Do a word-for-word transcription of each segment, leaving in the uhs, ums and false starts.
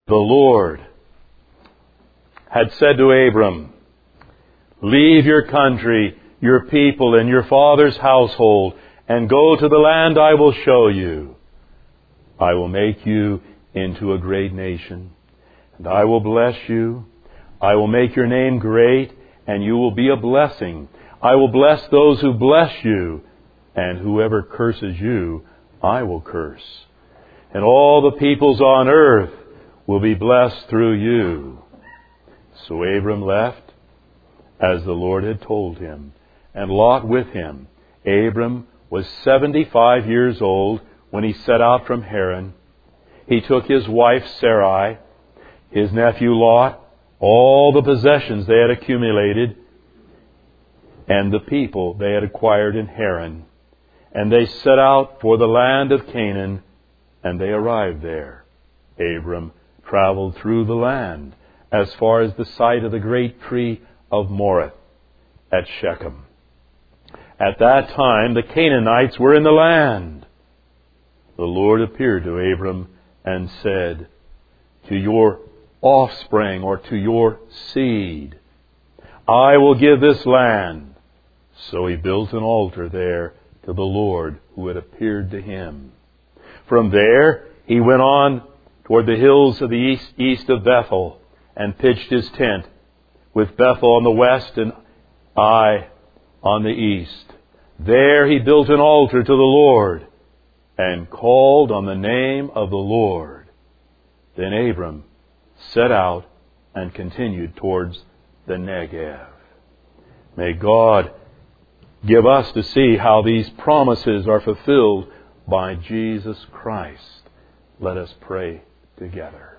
The Lord had said to Abram, "Leave your country, your people, and your father's household, and go to the land I will show you. I will make you into a great nation, and I will bless you. I will make your name great, and you will be a blessing. I will bless those who bless you, and whoever curses you, I will curse. And all the peoples on earth will be blessed through you." So Abram left, as the Lord had told him, and Lot with him. Abram was seventy-five years old when he set out from Haran. He took his wife Sarai, his nephew Lot, all the possessions they had accumulated, and the people they had acquired in Haran. And they set out for the land of Canaan, and they arrived there. Abram traveled through the land as far as the site of the great tree of Moreh at Shechem. At that time the Canaanites were in the land. The Lord appeared to Abram and said, "To your offspring," or to your seed, "I will give this land." So he built an altar there to the Lord who had appeared to him. From there he went on toward the hills of the east, east of Bethel, and pitched his tent, with Bethel on the west and Ai on the east. There he built an altar to the Lord, and called on the name of the Lord. Then Abram set out and continued towards the Negev. May God give us to see how these promises are fulfilled by Jesus Christ. Let us pray together.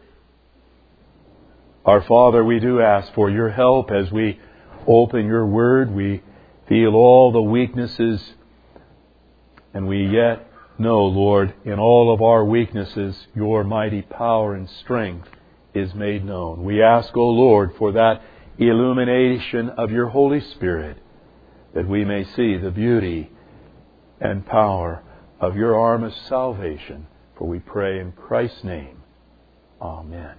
Our Father, we do ask for your help as we open your word. We feel all the weaknesses, and we yet know, Lord, in all of our weaknesses, your mighty power and strength is made known. We ask, O Lord, for that illumination of your Holy Spirit, that we may see the beauty and power of your arm of salvation. For we pray in Christ's name. Amen.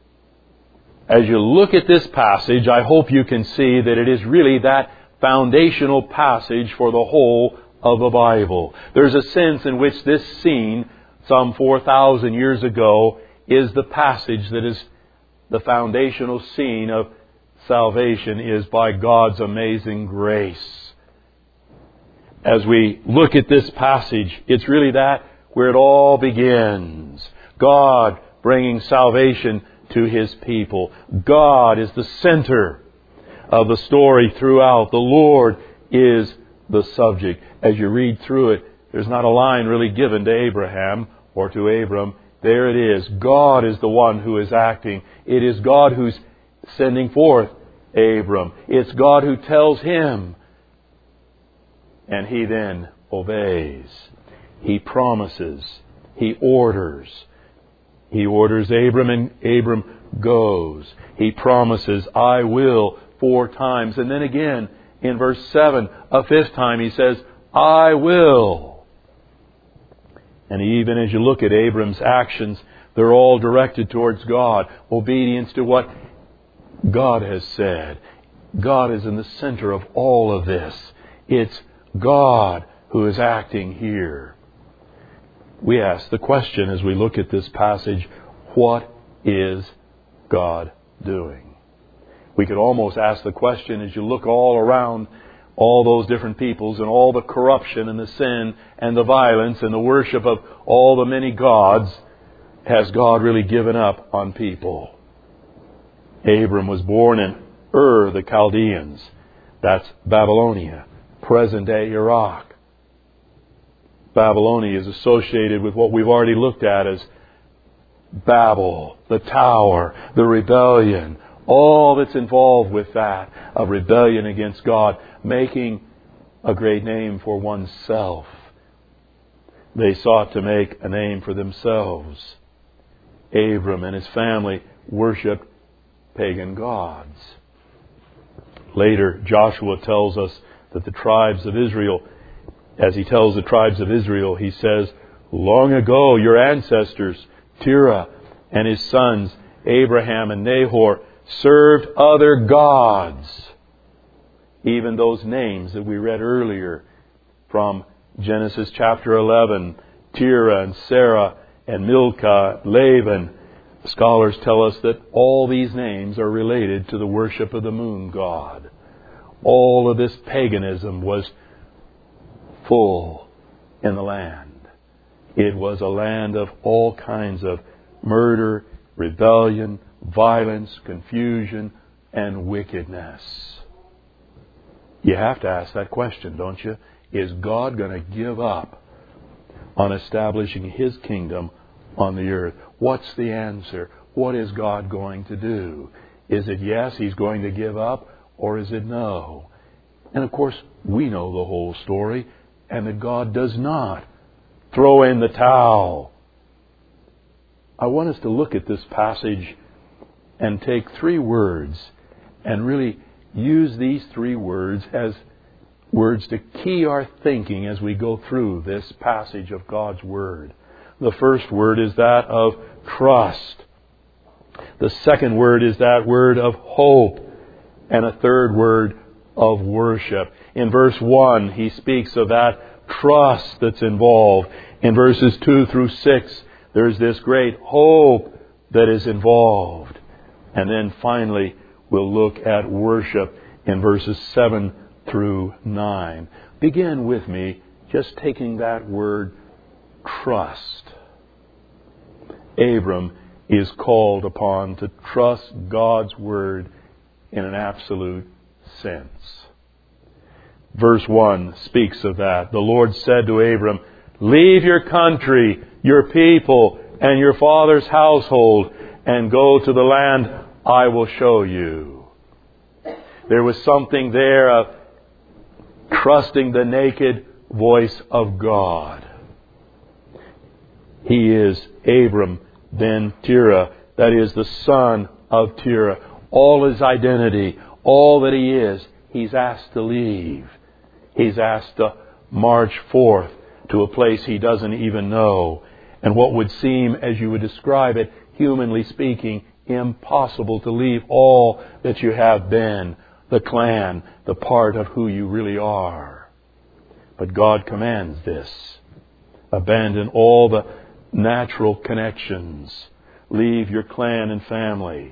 As you look at this passage, I hope you can see that it is really that foundational passage for the whole of the Bible. There's a sense in which this scene, some four thousand years ago, is the passage that is the foundational scene of salvation, is by God's amazing grace. As we look at this passage, it's really that where it all begins. God bringing salvation to His people. God is the center of the story throughout. The Lord is the subject. As you read through it, there's not a line really given to Abraham or to Abram. There it is. God is the one who is acting. It is God who's sending forth Abram. It's God who tells him, and he then obeys. He promises. He orders. He orders Abram, and Abram goes. He promises, "I will," four times. And then again, in verse seven, a fifth time, he says, "I will." And even as you look at Abram's actions, they're all directed towards God. Obedience to what God has said. God is in the center of all of this. It's God who is acting here. We ask the question as we look at this passage, what is God doing? We could almost ask the question as you look all around all those different peoples and all the corruption and the sin and the violence and the worship of all the many gods, has God really given up on people? Abram was born in Ur, the Chaldeans. That's Babylonia, present-day Iraq. Babylonia is associated with what we've already looked at as Babel, the tower, the rebellion, all that's involved with that, of rebellion against God, making a great name for oneself. They sought to make a name for themselves. Abram and his family worshipped pagan gods. Later, Joshua tells us that the tribes of Israel, as he tells the tribes of Israel, he says, "Long ago your ancestors, Terah and his sons, Abraham and Nahor served other gods. Even those names that we read earlier from Genesis chapter eleven, Terah and Sarah and Milcah, Laban. Scholars tell us that all these names are related to the worship of the moon god. All of this paganism was full in the land. It was a land of all kinds of murder, rebellion, violence, confusion, and wickedness. You have to ask that question, don't you? Is God going to give up on establishing His kingdom on the earth? What's the answer? What is God going to do? Is it yes, He's going to give up, or is it no? And of course, we know the whole story, and that God does not throw in the towel. I want us to look at this passage and take three words and really use these three words as words to key our thinking as we go through this passage of God's Word. The first word is that of trust. The second word is that word of hope. And a third word of worship. In verse one, he speaks of that trust that's involved. In verses two through six, there's this great hope that is involved. And then finally, we'll look at worship in verses seven through nine. Begin with me just taking that word trust. Abram is called upon to trust God's Word in an absolute sense. Verse one speaks of that. The Lord said to Abram, "Leave your country, your people, and your father's household, and go to the land I will show you." There was something there of trusting the naked voice of God. He is Abram ben Terah, that is the son of Terah. All his identity, all that he is, he's asked to leave. He's asked to march forth to a place he doesn't even know. And what would seem, as you would describe it, humanly speaking, impossible to leave all that you have been, the clan, the part of who you really are. But God commands this. Abandon all the natural connections. Leave your clan and family.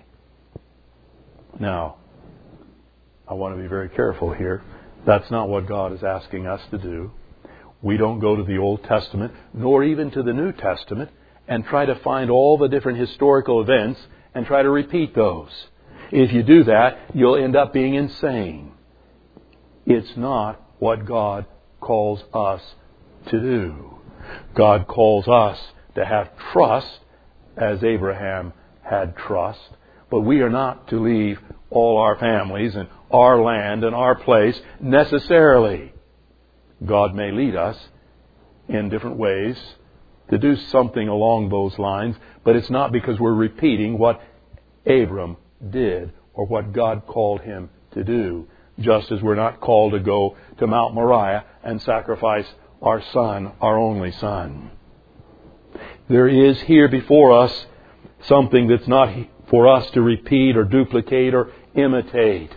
Now, I want to be very careful here. That's not what God is asking us to do. We don't go to the Old Testament, nor even to the New Testament, and try to find all the different historical events and try to repeat those. If you do that, you'll end up being insane. It's not what God calls us to do. God calls us to have trust, as Abraham had trust, but we are not to leave all our families and our land and our place necessarily. God may lead us in different ways to do something along those lines, but it's not because we're repeating what Abram did or what God called him to do, just as we're not called to go to Mount Moriah and sacrifice our son, our only son. There is here before us something that's not for us to repeat or duplicate or imitate.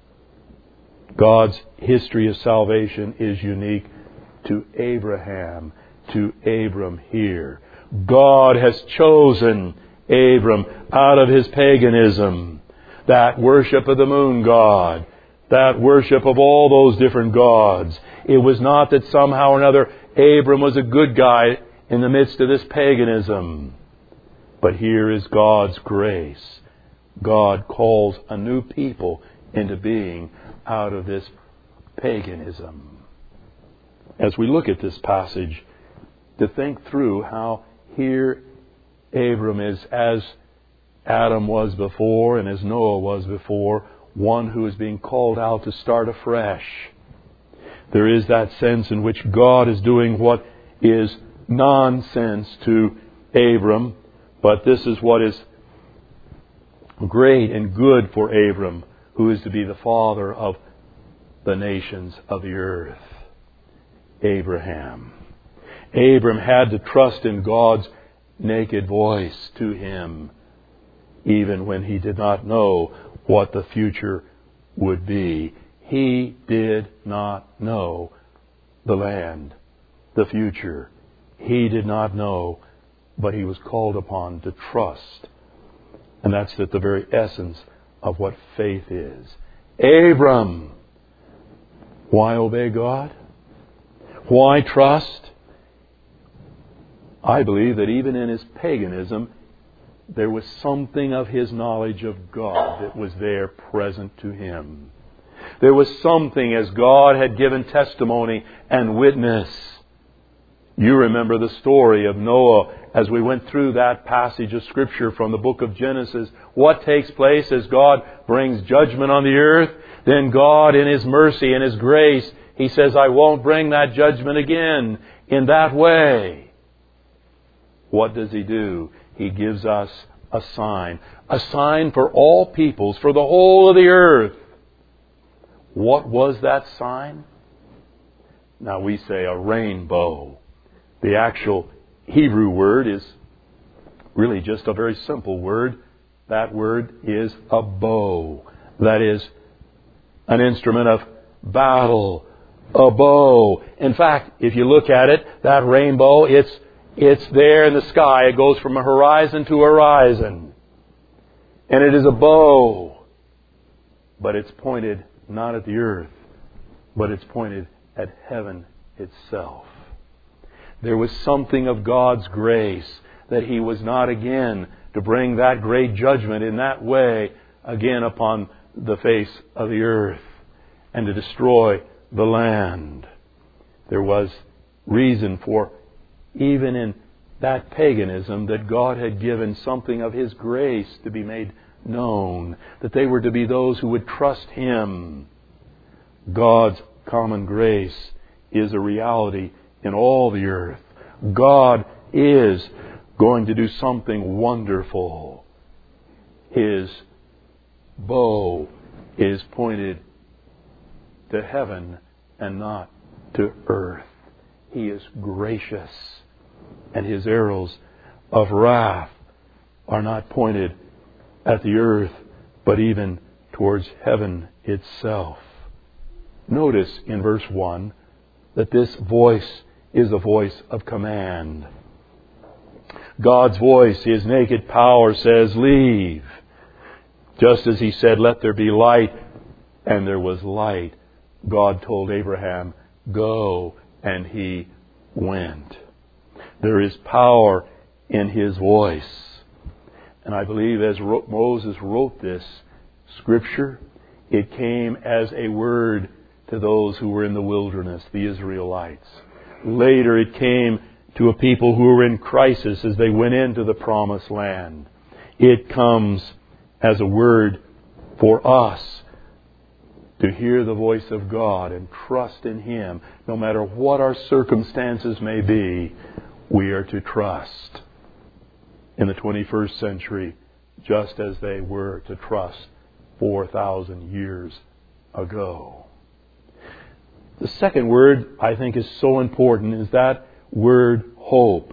God's history of salvation is unique to Abraham, to Abram here. God has chosen Abram out of his paganism, that worship of the moon god, that worship of all those different gods. It was not that somehow or another Abram was a good guy in the midst of this paganism. But here is God's grace. God calls a new people into being out of this paganism. As we look at this passage, to think through how here Abram is as Adam was before and as Noah was before, one who is being called out to start afresh. There is that sense in which God is doing what is nonsense to Abram, but this is what is great and good for Abram, who is to be the father of the nations of the earth. Abraham. Abram had to trust in God's naked voice to him. even when he did not know what the future would be. He did not know the land, the future. He did not know, but he was called upon to trust. And that's at the very essence of what faith is. Abram, why obey God? Why trust? I believe that even in his paganism, there was something of his knowledge of God that was there present to him. There was something, as God had given testimony and witness. You remember the story of Noah as we went through that passage of Scripture from the book of Genesis. What takes place as God brings judgment on the earth? Then God, in His mercy and His grace, He says, I won't bring that judgment again in that way. What does He do? He gives us a sign. A sign for all peoples, for the whole of the earth. What was that sign? Now we say a rainbow. The actual Hebrew word is really just a very simple word. That word is a bow. That is an instrument of battle. A bow. In fact, if you look at it, that rainbow, it's it's there in the sky. It goes from a horizon to horizon. And it is a bow. But it's pointed not at the earth, but it's pointed at heaven itself. There was something of God's grace that He was not again to bring that great judgment in that way again upon the face of the earth and to destroy the land. There was reason for, even in that paganism, that God had given something of His grace to be made known, that they were to be those who would trust Him. God's common grace is a reality in all the earth. God is going to do something wonderful. His bow is pointed to heaven and not to earth. He is gracious, and His arrows of wrath are not pointed at the earth, but even towards heaven itself. Notice in verse one that this voice is a voice of command. God's voice, His naked power, says, leave. Just as He said, let there be light, and there was light. God told Abraham, go, and he went. There is power in His voice. And I believe as Moses wrote this Scripture, it came as a word to those who were in the wilderness, the Israelites. Later it came to a people who were in crisis as they went into the promised land. It comes as a word for us to hear the voice of God and trust in Him. No matter what our circumstances may be, we are to trust. In the twenty-first century, just as they were to trust four thousand years ago. The second word I think is so important is that word hope.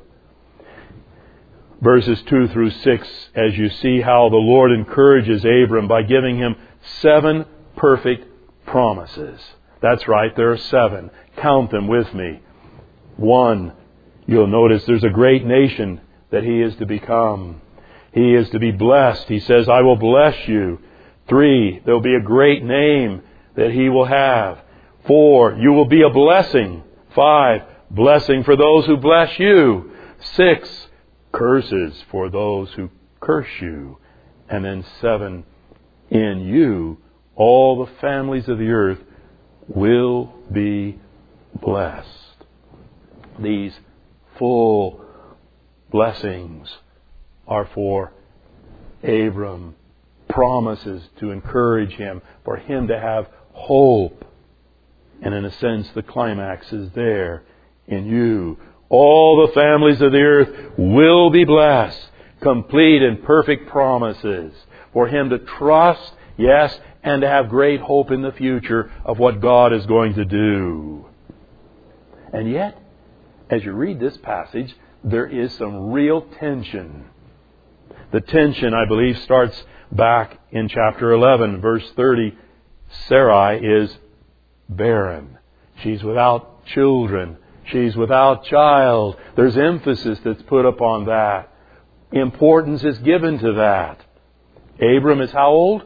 Verses two through six, as you see how the Lord encourages Abram by giving him seven perfect promises. That's right, there are seven. Count them with me. One, you'll notice there's a great nation that he is to become. He is to be blessed. He says, I will bless you. Three, there will be a great name that he will have. Four, you will be a blessing. Five, blessing for those who bless you. Six, curses for those who curse you. And then seven, in you all the families of the earth will be blessed. These full blessings are for Abram, promises to encourage him, for him to have hope. And in a sense, the climax is there in you. All the families of the earth will be blessed. Complete and perfect promises for him to trust, yes, and to have great hope in the future of what God is going to do. And yet, as you read this passage, there is some real tension. The tension, I believe, starts back in chapter eleven, verse thirty. Sarai is barren. She's without children. She's without child. There's emphasis that's put upon that. Importance is given to that. Abram is how old?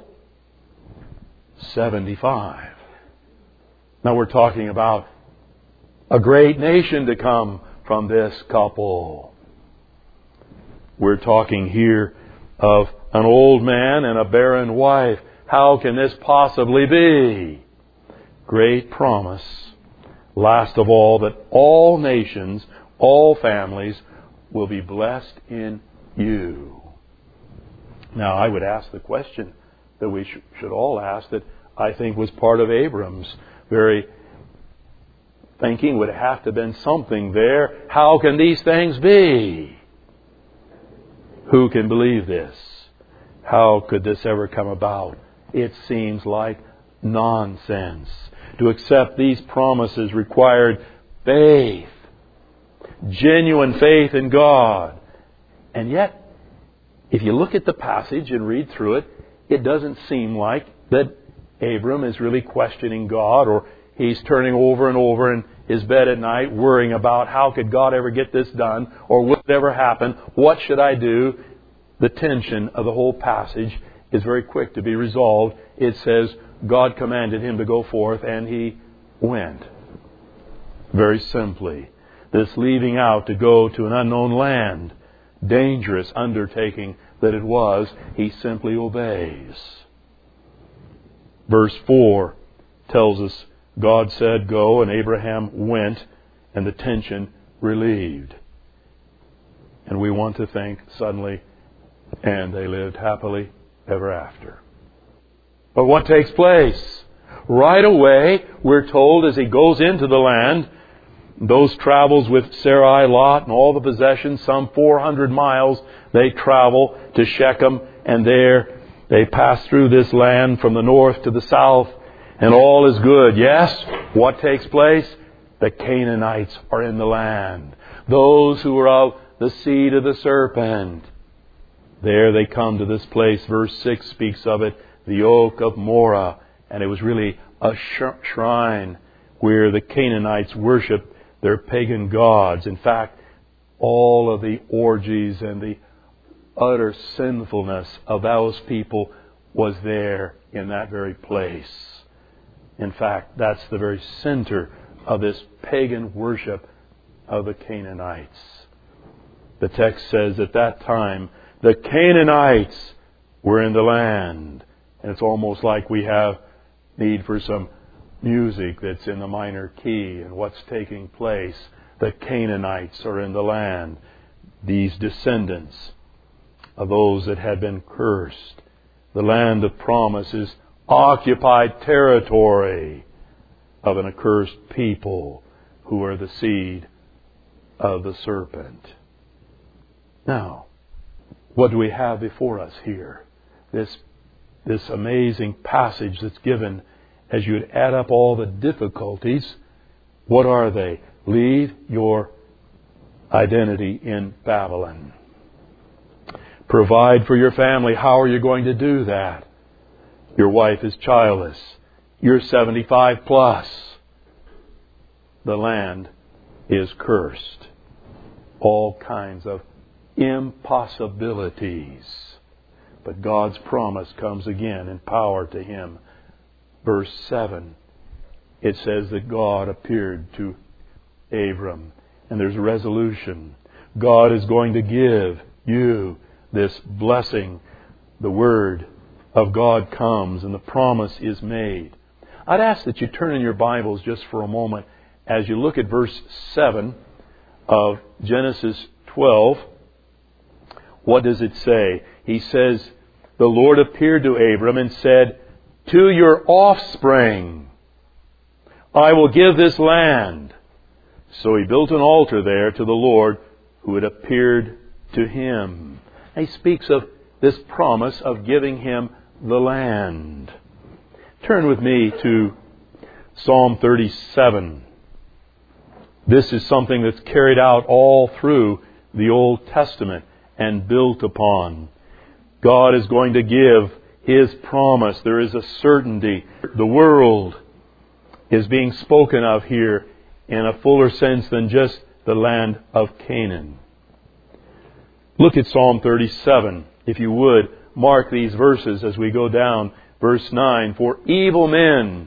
seventy-five. Now we're talking about a great nation to come from this couple. We're talking here of an old man and a barren wife. How can this possibly be? Great promise. Last of all, that all nations, all families will be blessed in you. Now, I would ask the question that we sh- should all ask, that I think was part of Abram's very thinking. Would have to have been something there. How can these things be? Who can believe this? How could this ever come about? It seems like nonsense. To accept these promises required faith, genuine faith in God. And yet, if you look at the passage and read through it, it doesn't seem like that Abram is really questioning God, or he's turning over and over in his bed at night worrying about how could God ever get this done, or will it ever happen? What should I do? The tension of the whole passage is very quick to be resolved. It says God commanded him to go forth, and he went. Very simply. This leaving out to go to an unknown land, dangerous undertaking that it was, he simply obeys. Verse four tells us, God said, go, and Abraham went, and the tension relieved. And we want to think suddenly, and they lived happily ever after. But what takes place? Right away, we're told as he goes into the land, those travels with Sarai, Lot, and all the possessions, some four hundred miles, they travel to Shechem, and there they pass through this land from the north to the south, and all is good. Yes, what takes place? The Canaanites are in the land. Those who are of the seed of the serpent. There they come to this place. Verse six speaks of it, the oak of Morah. And it was really a shrine where the Canaanites worshiped their pagan gods. In fact, all of the orgies and the utter sinfulness of those people was there in that very place. In fact, that's the very center of this pagan worship of the Canaanites. The text says at that time, the Canaanites were in the land. And it's almost like we have need for some music that's in the minor key and what's taking place. The Canaanites are in the land. These descendants of those that had been cursed. The land of promise is occupied territory of an accursed people who are the seed of the serpent. Now, what do we have before us here? This, this amazing passage that's given. As you'd add up all the difficulties, what are they? Leave your identity in Babylon. Provide for your family. How are you going to do that? Your wife is childless. You're seventy-five plus. The land is cursed. All kinds of impossibilities. But God's promise comes again in power to him. Verse seven, it says that God appeared to Abram. And there's a resolution. God is going to give you this blessing. The Word of God comes and the promise is made. I'd ask that you turn in your Bibles just for a moment as you look at verse seven of Genesis twelve. What does it say? He says, the Lord appeared to Abram and said, to your offspring I will give this land. So he built an altar there to the Lord who had appeared to him. He speaks of this promise of giving him the land. Turn with me to Psalm thirty-seven. This is something that's carried out all through the Old Testament and built upon. God is going to give His promise. There is a certainty. The world is being spoken of here in a fuller sense than just the land of Canaan. Look at Psalm thirty-seven, if you would. Mark these verses as we go down. Verse nine, for evil men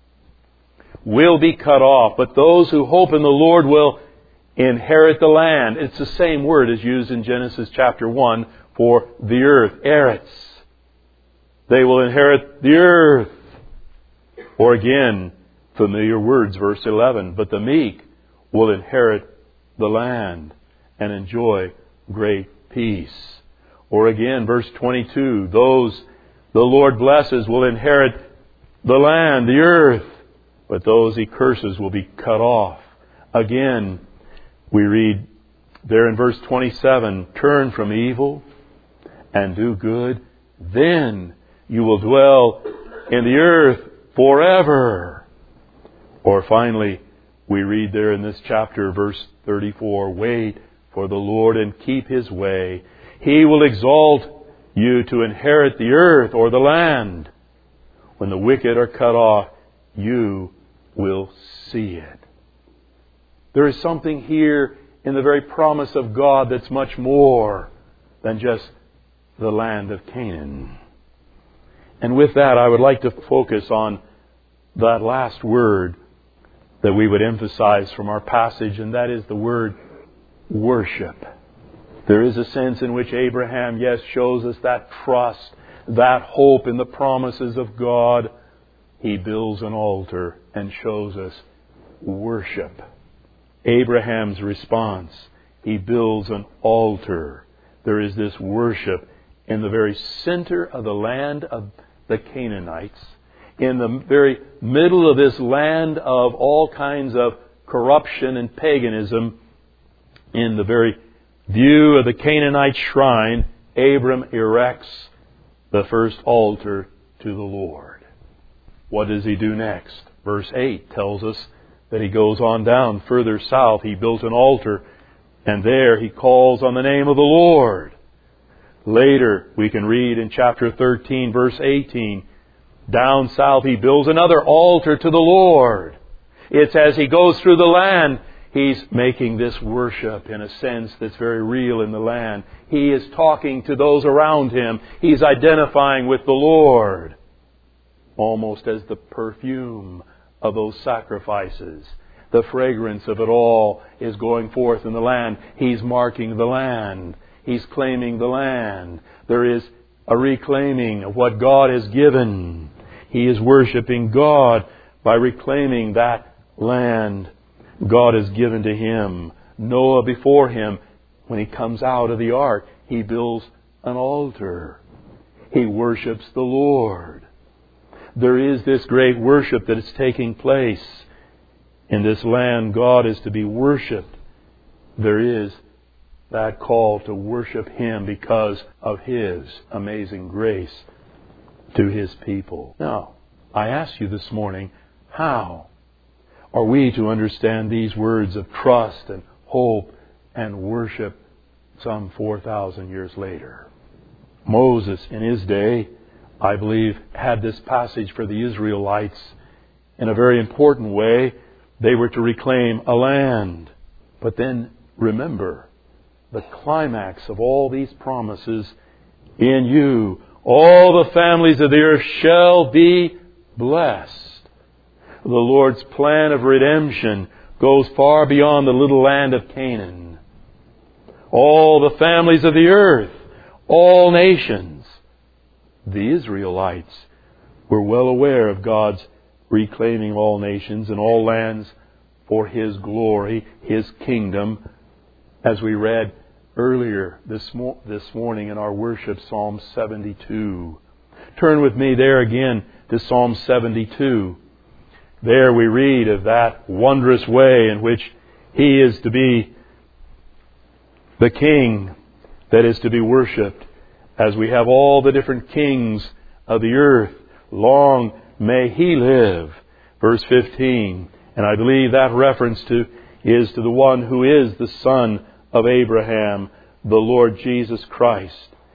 will be cut off, but those who hope in the Lord will inherit the land. It's the same word as used in Genesis chapter one for the earth, eretz. They will inherit the earth. Or again, familiar words, verse eleven, but the meek will inherit the land and enjoy great peace. Or again, verse twenty-two, those the Lord blesses will inherit the land, the earth, but those He curses will be cut off. Again, we read there in verse twenty-seven, turn from evil and do good, then you will dwell in the earth forever. Or finally, we read there in this chapter, verse thirty-four, wait for the Lord and keep His way. He will exalt you to inherit the earth or the land. When the wicked are cut off, you will see it. There is something here in the very promise of God that's much more than just the land of Canaan. And with that, I would like to focus on that last word that we would emphasize from our passage, and that is the word worship. There is a sense in which Abraham, yes, shows us that trust, that hope in the promises of God. He builds an altar and shows us worship. Abraham's response, he builds an altar. There is this worship in the very center of the land of the Canaanites, in the very middle of this land of all kinds of corruption and paganism. In the very view of the Canaanite shrine, Abram erects the first altar to the Lord. What does he do next? Verse eight tells us that he goes on down further south. He built an altar, and there he calls on the name of the Lord. Later, we can read in chapter thirteen, verse eighteen, down south he builds another altar to the Lord. It's as he goes through the land, he's making this worship in a sense that's very real in the land. He is talking to those around him. He's identifying with the Lord, almost as the perfume of those sacrifices. The fragrance of it all is going forth in the land. He's marking the land. He's claiming the land. There is a reclaiming of what God has given. He is worshiping God by reclaiming that land God has given to him. Noah before him, when he comes out of the ark, he builds an altar. He worships the Lord. There is this great worship that is taking place in this land. God is to be worshipped. There is that call to worship Him because of His amazing grace to His people. Now, I ask you this morning, how are we to understand these words of trust and hope and worship some four thousand years later? Moses, in his day, I believe, had this passage for the Israelites in a very important way. They were to reclaim a land. But then, remember, the climax of all these promises, in you all the families of the earth shall be blessed. The Lord's plan of redemption goes far beyond the little land of Canaan. All the families of the earth, all nations. The Israelites were well aware of God's reclaiming all nations and all lands for His glory, His kingdom, as we read earlier this, mo- this morning in our worship, Psalm seventy-two. Turn with me there again to Psalm seventy-two. There we read of that wondrous way in which He is to be the King that is to be worshipped, as we have all the different kings of the earth. Long may He live. Verse fifteen. And I believe that reference to is to the one who is the Son of Abraham, the Lord Jesus Christ.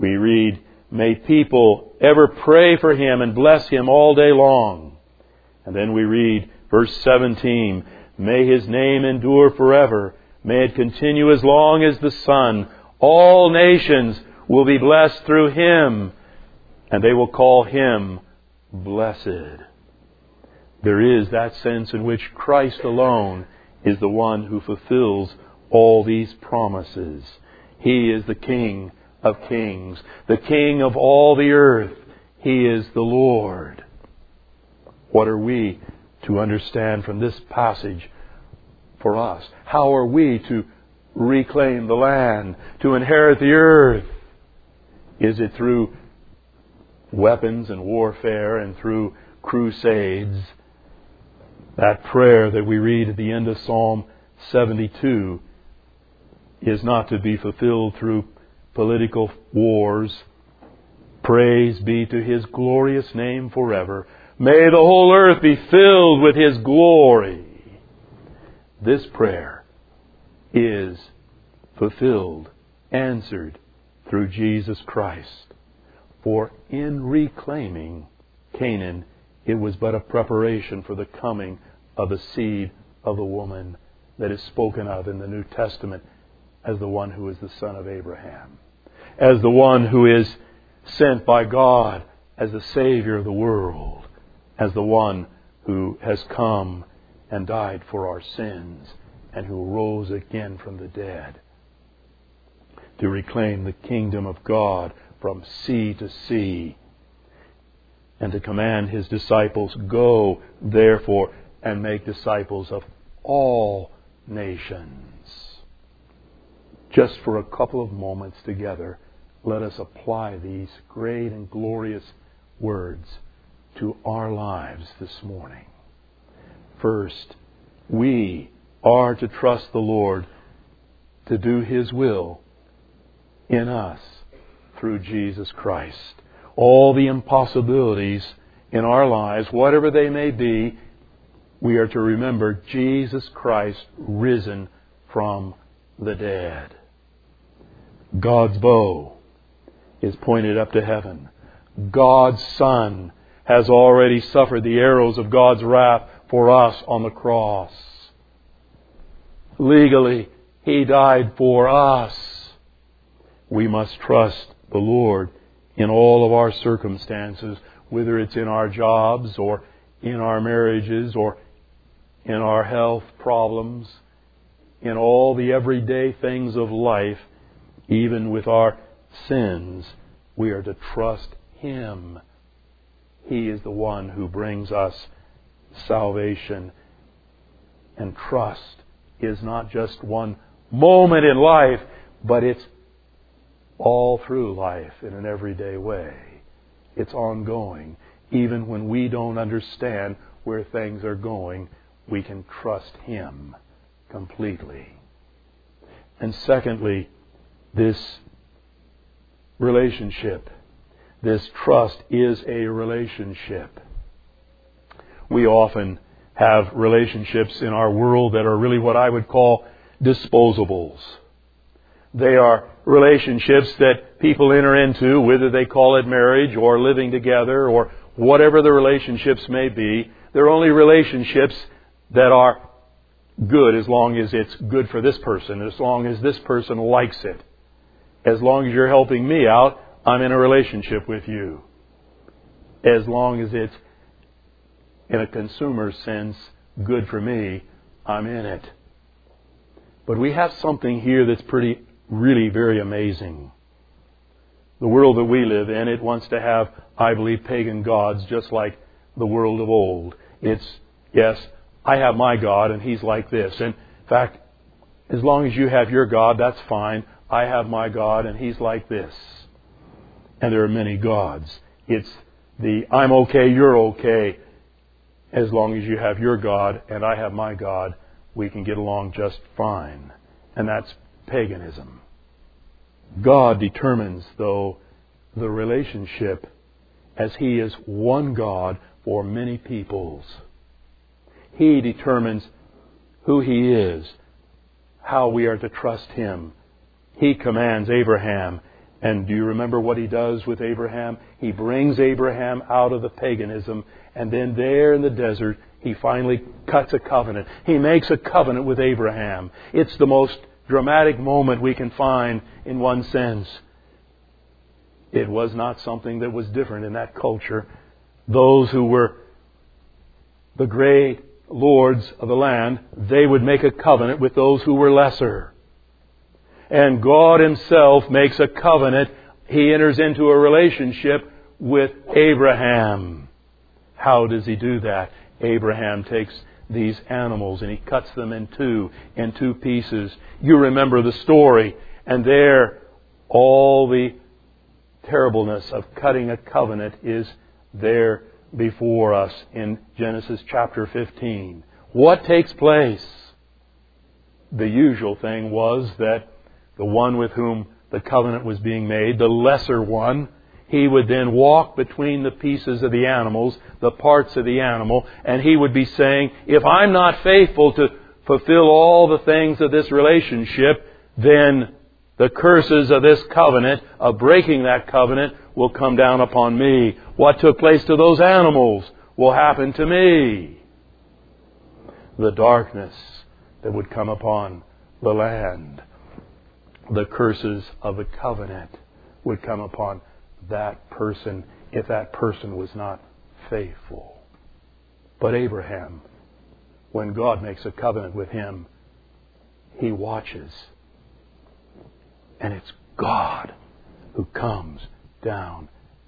We read, may people ever pray for him and bless him all day long. And then we read, verse seventeen, may his name endure forever. May it continue as long as the sun. All nations will be blessed through him, and they will call him blessed. There is that sense in which Christ alone is the one who fulfills all these promises. He is the King of kings, the King of all the earth. He is the Lord. What are we to understand from this passage for us? How are we to reclaim the land, to inherit the earth? Is it through weapons and warfare and through crusades? That prayer that we read at the end of Psalm seventy-two is not to be fulfilled through political wars. Praise be to his glorious name forever. May the whole earth be filled with his glory. This prayer is fulfilled, answered through Jesus Christ. For in reclaiming Canaan, it was but a preparation for the coming of the seed of the woman that is spoken of in the New Testament as the one who is the son of Abraham, as the one who is sent by God as the Savior of the world, as the one who has come and died for our sins and who rose again from the dead to reclaim the kingdom of God from sea to sea, and to command his disciples, go, therefore, and make disciples of all nations. Just for a couple of moments together, let us apply these great and glorious words to our lives this morning. First, we are to trust the Lord to do his will in us through Jesus Christ. All the impossibilities in our lives, whatever they may be, we are to remember Jesus Christ risen from the dead. God's bow is pointed up to heaven. God's Son has already suffered the arrows of God's wrath for us on the cross. Legally, he died for us. We must trust the Lord in all of our circumstances, whether it's in our jobs or in our marriages or in our health problems, in all the everyday things of life, even with our sins, we are to trust him. He is the one who brings us salvation. And trust is not just one moment in life, but it's all through life in an everyday way. It's ongoing. Even when we don't understand where things are going, we can trust him completely. And secondly, this relationship, this trust is a relationship. We often have relationships in our world that are really what I would call disposables. They are relationships that people enter into, whether they call it marriage or living together or whatever the relationships may be. They're only relationships that are good as long as it's good for this person, as long as this person likes it. As long as you're helping me out, I'm in a relationship with you. As long as it's, in a consumer sense, good for me, I'm in it. But we have something here that's pretty, really very amazing. The world that we live in, it wants to have, I believe, pagan gods just like the world of old. It's, yes, I have my God and he's like this. And in fact, as long as you have your God, that's fine. I have my God and he's like this. And there are many gods. It's the I'm okay, you're okay. As long as you have your God and I have my God, we can get along just fine. And that's paganism. God determines, though, the relationship as he is one God for many peoples. He determines who he is, how we are to trust him. He commands Abraham And do you remember what He does with Abraham? He brings Abraham out of the paganism, and then there in the desert, He finally cuts a covenant. He makes a covenant with Abraham. It's the most dramatic moment we can find in one sense. It was not something that was different in that culture. Those who were the great lords of the land, they would make a covenant with those who were lesser. And God Himself makes a covenant. He enters into a relationship with Abraham. How does He do that? Abraham takes these animals and he cuts them in two, in two pieces. You remember the story. And there, all the terribleness of cutting a covenant is there before us in Genesis chapter fifteen. What takes place? The usual thing was that the one with whom the covenant was being made, the lesser one, he would then walk between the pieces of the animals, the parts of the animal, and he would be saying, if I'm not faithful to fulfill all the things of this relationship, then the curses of this covenant, of breaking that covenant, will come down upon me. What took place to those animals will happen to me. The darkness that would come upon the land, the curses of the covenant would come upon that person if that person was not faithful. But Abraham, when God makes a covenant with him, he watches. And it's God who comes down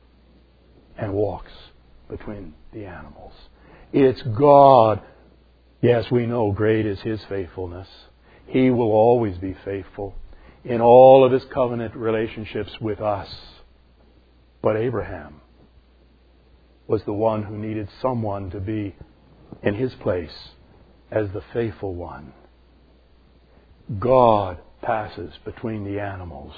and walks between the animals. It's God. Yes, we know great is His faithfulness. He will always be faithful in all of His covenant relationships with us. But Abraham was the one who needed someone to be in his place as the faithful one. God passes between the animals,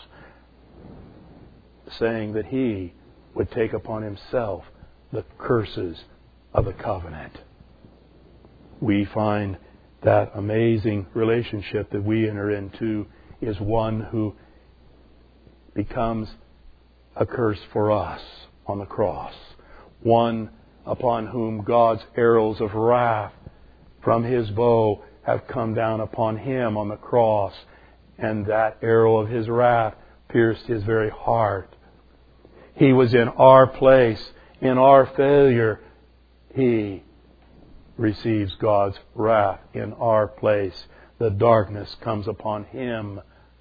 saying that He would take upon Himself the curses of the covenant. We find that amazing relationship that we enter into is one who becomes a curse for us on the cross. One upon whom God's arrows of wrath from His bow have come down upon Him on the cross. And that arrow of His wrath pierced His very heart. He was in our place, in our failure. He receives God's wrath in our place. The darkness comes upon Him.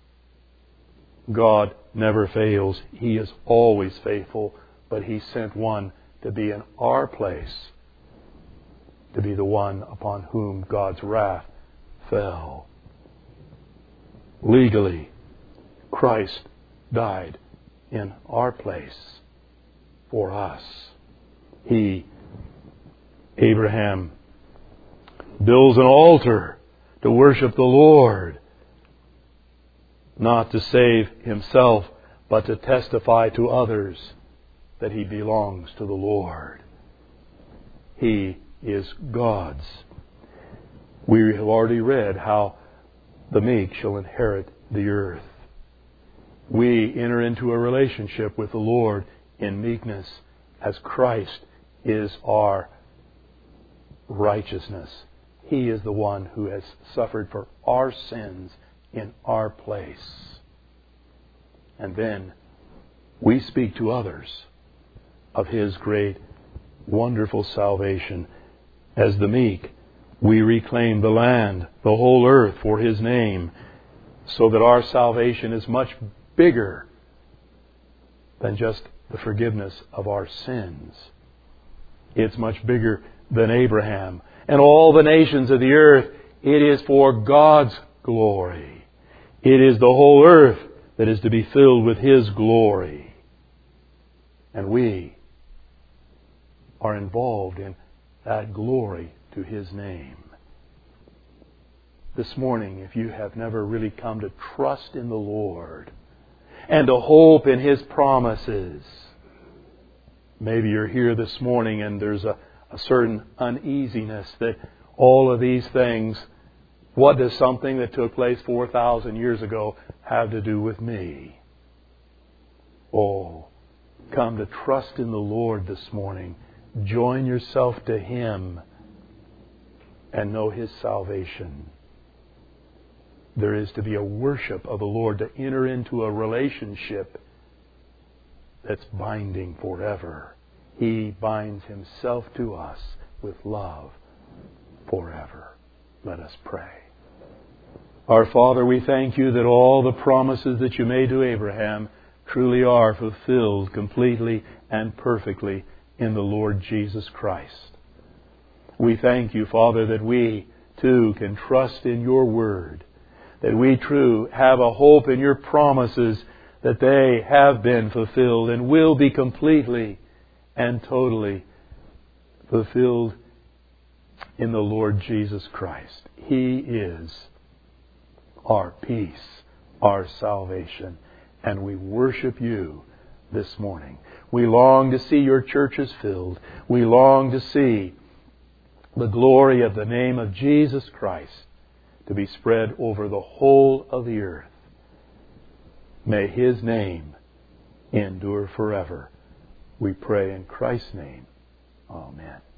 God never fails. He is always faithful. But He sent one to be in our place, to be the one upon whom God's wrath fell. Legally, Christ died in our place for us. He, Abraham, builds an altar to worship the Lord, not to save himself, but to testify to others that he belongs to the Lord. He is God's. We have already read how the meek shall inherit the earth. We enter into a relationship with the Lord in meekness as Christ is our righteousness. He is the one who has suffered for our sins in our place. And then we speak to others of His great, wonderful salvation. As the meek, we reclaim the land, the whole earth for His name, so that our salvation is much bigger than just the forgiveness of our sins. It's much bigger than Abraham and all the nations of the earth. It is for God's glory. It is the whole earth that is to be filled with His glory. And we are involved in that glory to His name. This morning, if you have never really come to trust in the Lord and to hope in His promises, maybe you're here this morning and there's a, a certain uneasiness that all of these things, what does something that took place four thousand years ago have to do with me? Oh, come to trust in the Lord this morning. Join yourself to Him and know His salvation. There is to be a worship of the Lord, to enter into a relationship that's binding forever. He binds Himself to us with love forever. Let us pray. Our Father, we thank You that all the promises that You made to Abraham truly are fulfilled completely and perfectly in the Lord Jesus Christ. We thank You, Father, that we too can trust in Your Word, that we too have a hope in Your promises that they have been fulfilled and will be completely and totally fulfilled in the Lord Jesus Christ. He is our peace, our salvation, and we worship You this morning. We long to see Your churches filled. We long to see the glory of the name of Jesus Christ to be spread over the whole of the earth. May His name endure forever. We pray in Christ's name. Amen.